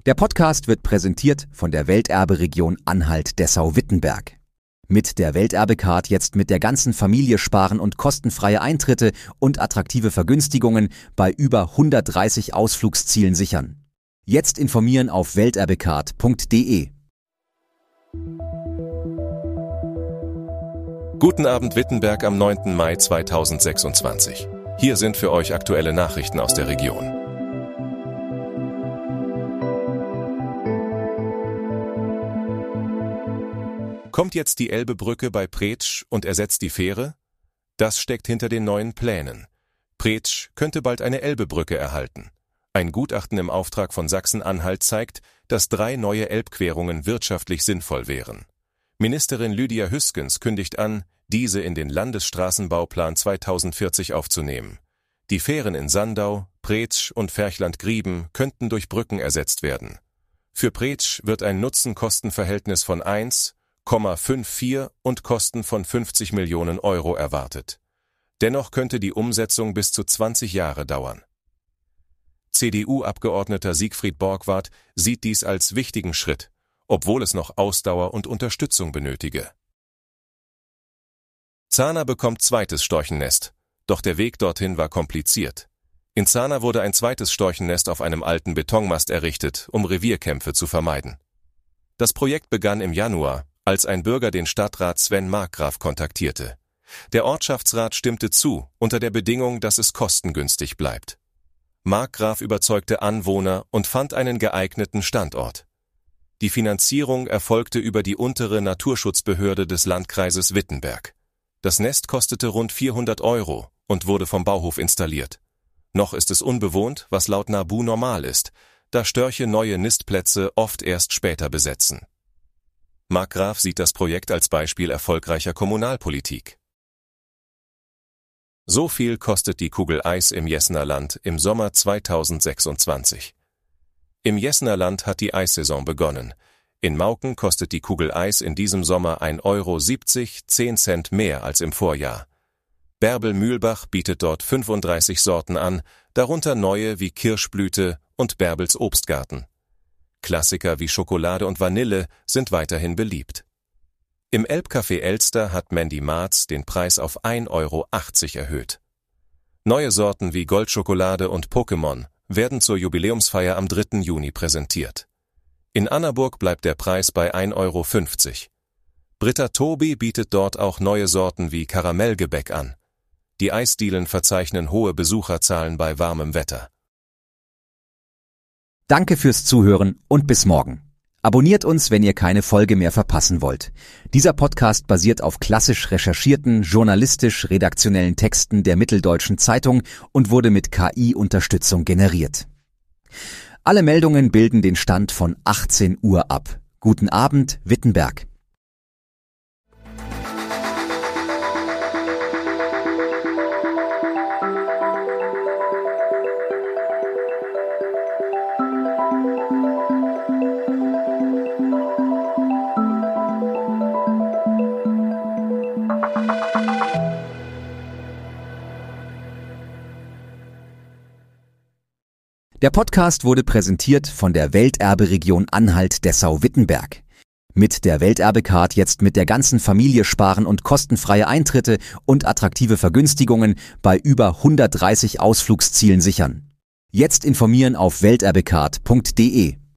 Der Podcast wird präsentiert von der Welterbe-Region Anhalt-Dessau-Wittenberg. Mit der Welterbe-Card jetzt mit der ganzen Familie sparen und kostenfreie Eintritte und attraktive Vergünstigungen bei über 130 Ausflugszielen sichern. Jetzt informieren auf welterbecard.de. Guten Abend Wittenberg am 9. Mai 2026. Hier sind für euch aktuelle Nachrichten aus der Region. Kommt jetzt die Elbebrücke bei Preetsch und ersetzt die Fähre? Das steckt hinter den neuen Plänen. Preetsch könnte bald eine Elbebrücke erhalten. Ein Gutachten im Auftrag von Sachsen-Anhalt zeigt, dass 3 neue Elbquerungen wirtschaftlich sinnvoll wären. Ministerin Lydia Hüskens kündigt an, diese in den Landesstraßenbauplan 2040 aufzunehmen. Die Fähren in Sandau, Preetsch und Ferchland-Grieben könnten durch Brücken ersetzt werden. Für Preetsch wird ein Nutzen-Kosten-Verhältnis von 1,54 und Kosten von 50 Millionen Euro erwartet. Dennoch könnte die Umsetzung bis zu 20 Jahre dauern. CDU-Abgeordneter Siegfried Borgwardt sieht dies als wichtigen Schritt, obwohl es noch Ausdauer und Unterstützung benötige. Zahner bekommt zweites Storchennest, doch der Weg dorthin war kompliziert. In Zahner wurde ein zweites Storchennest auf einem alten Betonmast errichtet, um Revierkämpfe zu vermeiden. Das Projekt begann im Januar, als ein Bürger den Stadtrat Sven Markgraf kontaktierte. Der Ortschaftsrat stimmte zu, unter der Bedingung, dass es kostengünstig bleibt. Markgraf überzeugte Anwohner und fand einen geeigneten Standort. Die Finanzierung erfolgte über die untere Naturschutzbehörde des Landkreises Wittenberg. Das Nest kostete rund 400 Euro und wurde vom Bauhof installiert. Noch ist es unbewohnt, was laut NABU normal ist, da Störche neue Nistplätze oft erst später besetzen. Markgraf sieht das Projekt als Beispiel erfolgreicher Kommunalpolitik. So viel kostet die Kugel Eis im Jessener Land im Sommer 2026. Im Jessener Land hat die Eissaison begonnen. In Mauken kostet die Kugel Eis in diesem Sommer 1,70 Euro, 10 Cent mehr als im Vorjahr. Bärbel-Mühlbach bietet dort 35 Sorten an, darunter neue wie Kirschblüte und Bärbels Obstgarten. Klassiker wie Schokolade und Vanille sind weiterhin beliebt. Im Elbcafé Elster hat Mandy Marz den Preis auf 1,80 Euro erhöht. Neue Sorten wie Goldschokolade und Pokémon werden zur Jubiläumsfeier am 3. Juni präsentiert. In Annaburg bleibt der Preis bei 1,50 Euro. Britta Tobi bietet dort auch neue Sorten wie Karamellgebäck an. Die Eisdielen verzeichnen hohe Besucherzahlen bei warmem Wetter. Danke fürs Zuhören und bis morgen. Abonniert uns, wenn ihr keine Folge mehr verpassen wollt. Dieser Podcast basiert auf klassisch recherchierten, journalistisch-redaktionellen Texten der Mitteldeutschen Zeitung und wurde mit KI-Unterstützung generiert. Alle Meldungen bilden den Stand von 18 Uhr ab. Guten Abend, Wittenberg. Der Podcast wurde präsentiert von der Welterbe-Region Anhalt-Dessau-Wittenberg. Mit der Welterbe-Card jetzt mit der ganzen Familie sparen und kostenfreie Eintritte und attraktive Vergünstigungen bei über 130 Ausflugszielen sichern. Jetzt informieren auf welterbecard.de.